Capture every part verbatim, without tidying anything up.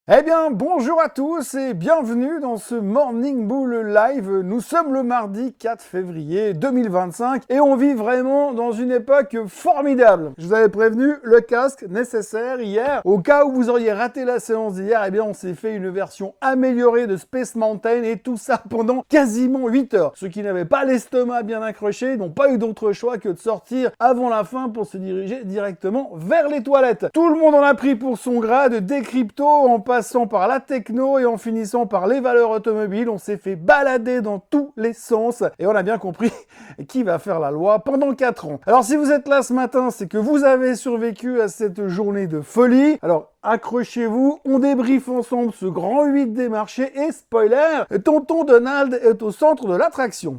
Eh bien, bonjour à tous et bienvenue dans ce Morning Bull Live. Nous sommes le mardi quatre février deux mille vingt-cinq et on vit vraiment dans une époque formidable. Je vous avais prévenu, le casque nécessaire hier. Au cas où vous auriez raté la séance d'hier, eh bien, on s'est fait une version améliorée de Space Mountain et tout ça pendant quasiment huit heures. Ceux qui n'avaient pas l'estomac bien accroché n'ont pas eu d'autre choix que de sortir avant la fin pour se diriger directement vers les toilettes. Tout le monde en a pris pour son grade, des cryptos en passant par la techno et en finissant par les valeurs automobiles. On s'est fait balader dans tous les sens et on a bien compris qui va faire la loi pendant quatre ans. Alors si vous êtes là ce matin, c'est que vous avez survécu à cette journée de folie. Alors accrochez-vous, on débriefe ensemble ce grand huit des marchés et spoiler, tonton Donald est au centre de l'attraction.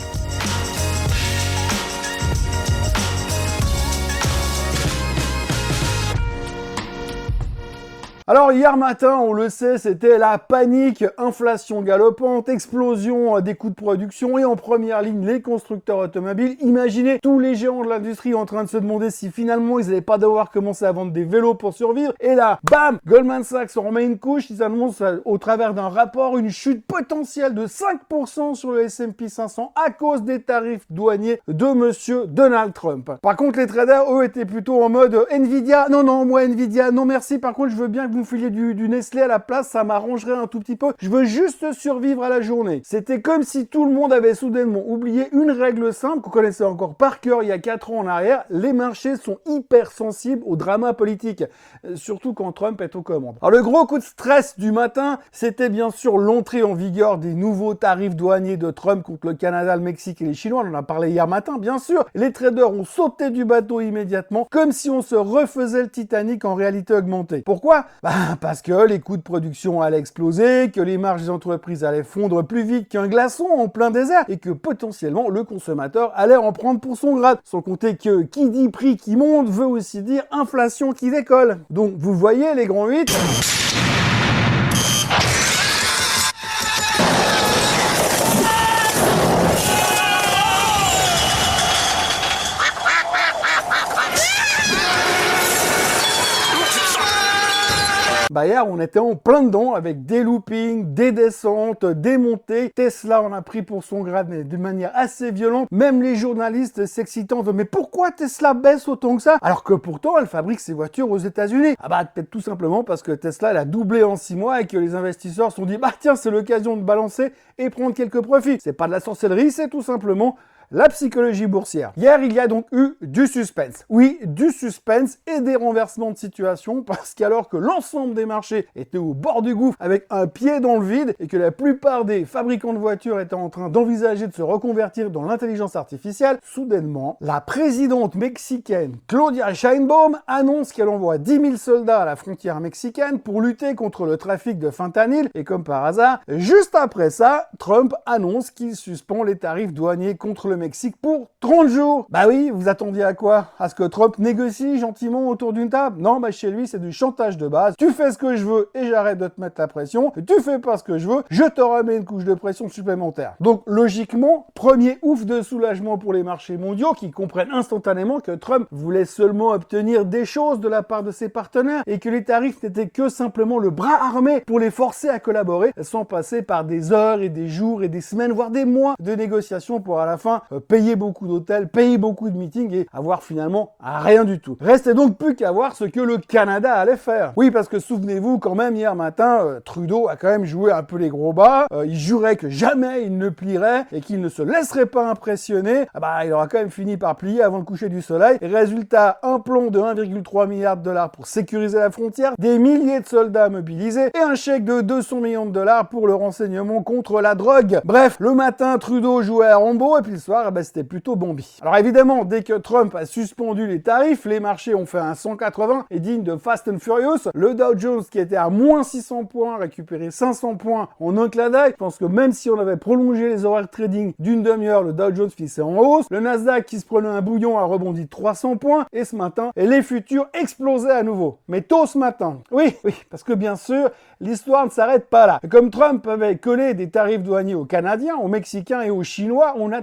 Alors hier matin, on le sait, c'était la panique, inflation galopante, explosion des coûts de production et en première ligne les constructeurs automobiles. Imaginez tous les géants de l'industrie en train de se demander si finalement ils n'allaient pas devoir commencer à vendre des vélos pour survivre. Et là, bam, Goldman Sachs en remet une couche, ils annoncent au travers d'un rapport une chute potentielle de cinq pour cent sur le S and P cinq cents à cause des tarifs douaniers de monsieur Donald Trump. Par contre, les traders, eux, étaient plutôt en mode Nvidia, non, non, moi Nvidia, non merci, par contre je veux bien que vous filiez du, du Nestlé à la place, ça m'arrangerait un tout petit peu. Je veux juste survivre à la journée. C'était comme si tout le monde avait soudainement oublié une règle simple qu'on connaissait encore par cœur il y a quatre ans en arrière. Les marchés sont hyper sensibles au drama politique, surtout quand Trump est aux commandes. Alors le gros coup de stress du matin, c'était bien sûr l'entrée en vigueur des nouveaux tarifs douaniers de Trump contre le Canada, le Mexique et les Chinois. On en a parlé hier matin, bien sûr. Les traders ont sauté du bateau immédiatement, comme si on se refaisait le Titanic en réalité augmentée. Pourquoi ? Bah, parce que les coûts de production allaient exploser, que les marges des entreprises allaient fondre plus vite qu'un glaçon en plein désert et que potentiellement le consommateur allait en prendre pour son grade. Sans compter que qui dit prix qui monte veut aussi dire inflation qui décolle. Donc vous voyez les grands huit. Bah hier, on était en plein dedans avec des loopings, des descentes, des montées. Tesla en a pris pour son grade mais de manière assez violente. Même les journalistes s'excitant de « Mais pourquoi Tesla baisse autant que ça ?» Alors que pourtant, elle fabrique ses voitures aux États-Unis. Ah bah peut-être tout simplement parce que Tesla, elle a doublé en six mois et que les investisseurs se sont dit « Bah tiens, c'est l'occasion de balancer et prendre quelques profits. » C'est pas de la sorcellerie, c'est tout simplement la psychologie boursière. Hier, il y a donc eu du suspense. Oui, du suspense et des renversements de situation parce qu'alors que l'ensemble des marchés étaient au bord du gouffre avec un pied dans le vide et que la plupart des fabricants de voitures étaient en train d'envisager de se reconvertir dans l'intelligence artificielle, soudainement, la présidente mexicaine Claudia Sheinbaum annonce qu'elle envoie dix mille soldats à la frontière mexicaine pour lutter contre le trafic de fentanyl et comme par hasard, juste après ça, Trump annonce qu'il suspend les tarifs douaniers contre le Mexique pour trente jours. Bah oui, vous attendiez à quoi? À ce que Trump négocie gentiment autour d'une table? Non, bah chez lui, c'est du chantage de base. Tu fais ce que je veux et j'arrête de te mettre la pression. Tu fais pas ce que je veux, je te remets une couche de pression supplémentaire. Donc logiquement, premier ouf de soulagement pour les marchés mondiaux qui comprennent instantanément que Trump voulait seulement obtenir des choses de la part de ses partenaires et que les tarifs n'étaient que simplement le bras armé pour les forcer à collaborer sans passer par des heures et des jours et des semaines, voire des mois de négociations pour à la fin Euh, payer beaucoup d'hôtels, payer beaucoup de meetings et avoir finalement rien du tout. Restait donc plus qu'à voir ce que le Canada allait faire. Oui, parce que souvenez-vous quand même, hier matin, euh, Trudeau a quand même joué un peu les gros bas. Euh, il jurait que jamais il ne plierait et qu'il ne se laisserait pas impressionner. Ah bah, il aura quand même fini par plier avant le coucher du soleil. Et résultat, un plan de un virgule trois milliard de dollars pour sécuriser la frontière, des milliers de soldats mobilisés et un chèque de deux cents millions de dollars pour le renseignement contre la drogue. Bref, le matin, Trudeau jouait à Rambo et puis le soir, eh ben, c'était plutôt Bambi. Alors évidemment, dès que Trump a suspendu les tarifs, les marchés ont fait un cent quatre-vingts et digne de Fast and Furious. Le Dow Jones qui était à moins six cents points, a récupéré cinq cents points en un clin d'œil. Je pense que même si on avait prolongé les horaires de trading d'une demi-heure, le Dow Jones finissait en hausse. Le Nasdaq qui se prenait un bouillon a rebondi de trois cents points et ce matin, les futurs explosaient à nouveau. Mais tôt ce matin. Oui, oui, parce que bien sûr, l'histoire ne s'arrête pas là. Comme Trump avait collé des tarifs douaniers aux Canadiens, aux Mexicains et aux Chinois, on attendait encore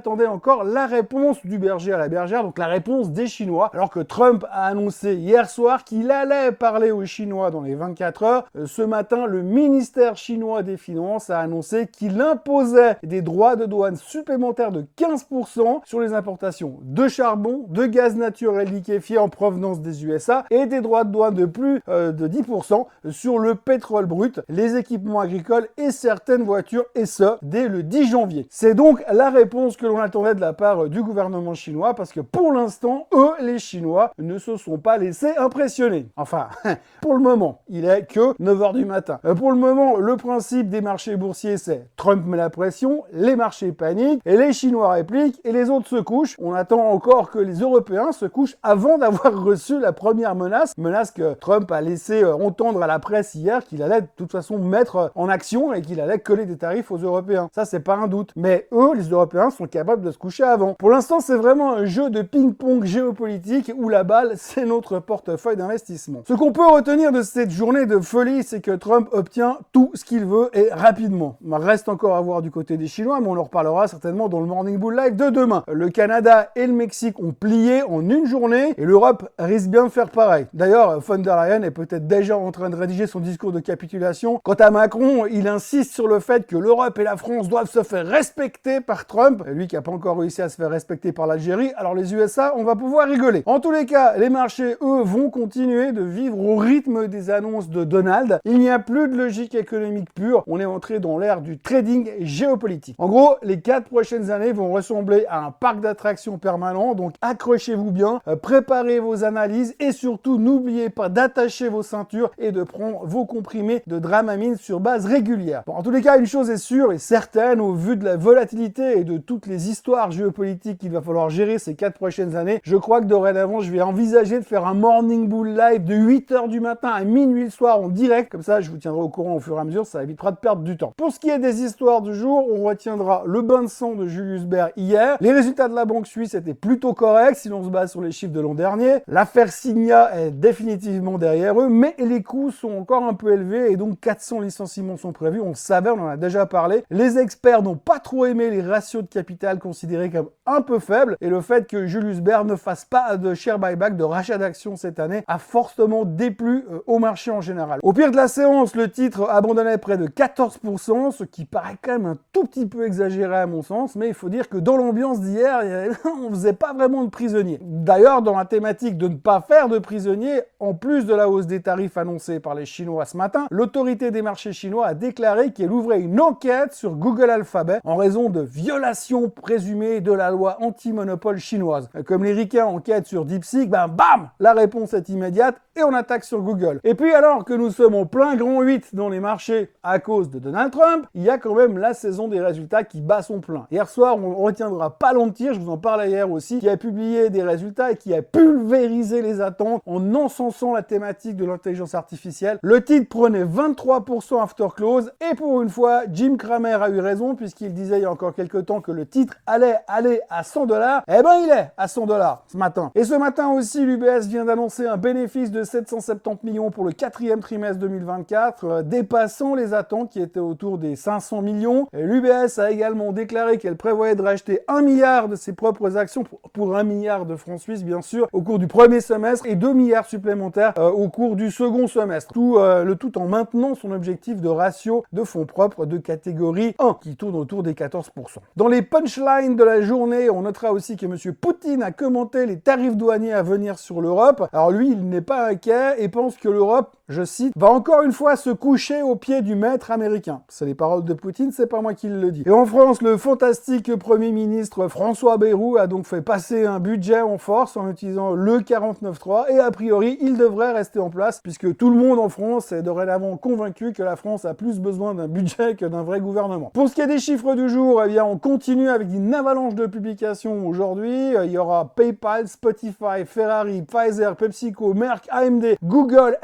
encore la réponse du berger à la bergère, donc la réponse des Chinois, alors que Trump a annoncé hier soir qu'il allait parler aux Chinois dans les vingt-quatre heures. Ce matin, le ministère chinois des Finances a annoncé qu'il imposait des droits de douane supplémentaires de quinze pour cent sur les importations de charbon, de gaz naturel liquéfié en provenance des U S A et des droits de douane de plus euh, de dix pour cent sur le pétrole brut, les équipements agricoles et certaines voitures, et ce, dès le dix janvier. C'est donc la réponse que l'on attendait de la part du gouvernement chinois, parce que pour l'instant, eux, les Chinois, ne se sont pas laissés impressionner. Enfin, pour le moment, il est que neuf heures du matin. Pour le moment, le principe des marchés boursiers, c'est Trump met la pression, les marchés paniquent, et les Chinois répliquent, et les autres se couchent. On attend encore que les Européens se couchent avant d'avoir reçu la première menace, menace que Trump a laissé entendre à la presse hier qu'il allait de toute façon mettre en action et qu'il allait coller des tarifs aux Européens. Ça, c'est pas un doute. Mais eux, les Européens, sont capables de se coucher avant. Pour l'instant, c'est vraiment un jeu de ping-pong géopolitique où la balle, c'est notre portefeuille d'investissement. Ce qu'on peut retenir de cette journée de folie, c'est que Trump obtient tout ce qu'il veut et rapidement. Il reste encore à voir du côté des Chinois, mais on en reparlera certainement dans le Morning Bull Live de demain. Le Canada et le Mexique ont plié en une journée et l'Europe risque bien de faire pareil. D'ailleurs, von der Leyen est peut-être déjà en train de rédiger son discours de capitulation. Quant à Macron, il insiste sur le fait que l'Europe et la France doivent se faire respecter par Trump. Lui qui n'a pas encore réussi à se faire respecter par l'Algérie, alors les U S A, on va pouvoir rigoler. En tous les cas, les marchés, eux, vont continuer de vivre au rythme des annonces de Donald. Il n'y a plus de logique économique pure. On est entré dans l'ère du trading géopolitique. En gros, les quatre prochaines années vont ressembler à un parc d'attractions permanent. Donc accrochez-vous bien, euh, préparez vos analyses et surtout n'oubliez pas d'attacher vos ceintures et de prendre vos comprimés de Dramamine sur base régulière. Bon, en tous les cas, une chose est sûre et certaine, au vu de la volatilité et de toutes les histoires géopolitiques qu'il va falloir gérer ces quatre prochaines années, je crois que dorénavant, je vais envisager de faire un Morning Bull Live de huit heures du matin à minuit le soir en direct. Comme ça, je vous tiendrai au courant au fur et à mesure, ça évitera de perdre du temps. Pour ce qui est des histoires du jour, on retiendra le bain de sang de Julius Baer hier. Les résultats de la banque suisse étaient plutôt corrects si l'on se base sur les chiffres de l'an dernier. L'affaire Signa est définitivement derrière eux, mais les coûts sont encore un peu élevés et donc quatre cents licenciements sont prévus. On le savait, on en a déjà parlé. Les experts n'ont pas trop aimé les ratios de capital considérés comme un peu faibles et le fait que Julius Baer ne fasse pas de share buyback, de rachat d'actions cette année, a fortement déplu euh, au marché en général. Au pire de la séance, le titre abandonnait près de quatorze pour cent, ce qui paraît quand même un tout petit peu exagéré à mon sens, mais il faut dire que dans l'ambiance d'hier, on faisait pas vraiment de prisonniers. D'ailleurs, dans la thématique de ne pas faire de prisonniers, en plus de la hausse des tarifs annoncée par les Chinois ce matin, l'autorité des marchés chinois a déclaré qu'elle ouvrait une enquête sur Google Alphabet en raison de violations présumées de la loi anti-monopole chinoise. Comme les ricains enquêtent sur DeepSeek, ben bam, la réponse est immédiate et on attaque sur Google. Et puis alors que nous sommes en plein grand huit dans les marchés à cause de Donald Trump, il y a quand même la saison des résultats qui bat son plein. Hier soir, on retiendra Palantir, je vous en parlais hier aussi, qui a publié des résultats et qui a pulvérisé les attentes en encensant la thématique de l'intelligence artificielle. Le titre prenait vingt-trois pour cent after close et pour une fois, Jim Cramer a eu raison puisqu'il disait il y a encore quelques temps que le titre allait aller à cent dollars. Eh ben il est à cent dollars ce matin. Et ce matin aussi, l'U B S vient d'annoncer un bénéfice de sept cent soixante-dix millions pour le quatrième trimestre deux mille vingt-quatre, euh, dépassant les attentes qui étaient autour des cinq cents millions. L'U B S a également déclaré qu'elle prévoyait de racheter un milliard de ses propres actions pour, pour un milliard de francs suisses bien sûr au cours du premier semestre et deux milliards supplémentaires euh, au cours du second semestre. Tout, euh, le tout en maintenant son objectif de ratio de fonds propres de catégorie un qui tourne autour des quatorze pour cent. Dans les punchlines de la journée, on notera aussi que M. Poutine a commenté les tarifs douaniers à venir sur l'Europe. Alors lui, il n'est pas inquiet et pense que l'Europe, je cite, va encore une fois se coucher au pied du maître américain. C'est les paroles de Poutine, c'est pas moi qui le dis. Et en France, le fantastique Premier ministre François Bayrou a donc fait passer un budget en force en utilisant le quarante-neuf trois et a priori, il devrait rester en place puisque tout le monde en France est dorénavant convaincu que la France a plus besoin d'un budget que d'un vrai gouvernement. Pour ce qui est des chiffres du jour, eh bien, on continue avec une avalanche de publications aujourd'hui. Il y aura PayPal, Spotify, Ferrari, Pfizer, PepsiCo, Merck, A M D, Google, Enphase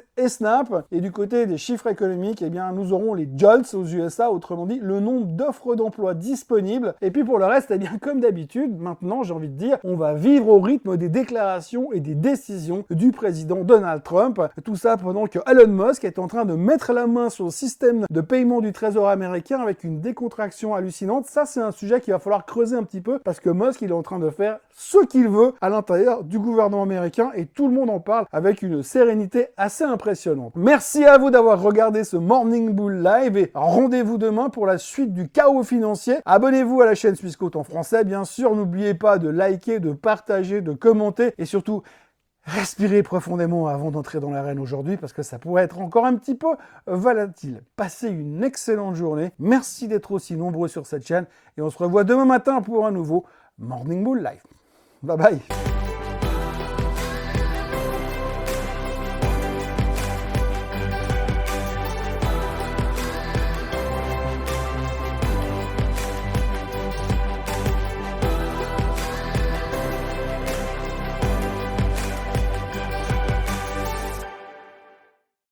Coinbase et Snap. Et du côté des chiffres économiques, eh bien, nous aurons les jolts aux U S A, autrement dit, le nombre d'offres d'emploi disponibles. Et puis pour le reste, eh bien, comme d'habitude, maintenant, j'ai envie de dire, on va vivre au rythme des déclarations et des décisions du président Donald Trump. Tout ça pendant que Elon Musk est en train de mettre la main sur le système de paiement du Trésor américain avec une décontraction hallucinante. Ça, c'est un sujet qu'il va falloir creuser un petit peu parce que Musk, il est en train de faire ce qu'il veut à l'intérieur du gouvernement américain et tout le monde en parle avec une sérénité assez impressionnante. Merci à vous d'avoir regardé ce Morning Bull Live et rendez-vous demain pour la suite du chaos financier. Abonnez-vous à la chaîne Swissquote en français, bien sûr. N'oubliez pas de liker, de partager, de commenter et surtout respirez profondément avant d'entrer dans l'arène aujourd'hui parce que ça pourrait être encore un petit peu volatile. Passez une excellente journée. Merci d'être aussi nombreux sur cette chaîne et on se revoit demain matin pour un nouveau Morning Bull Live. Bye bye.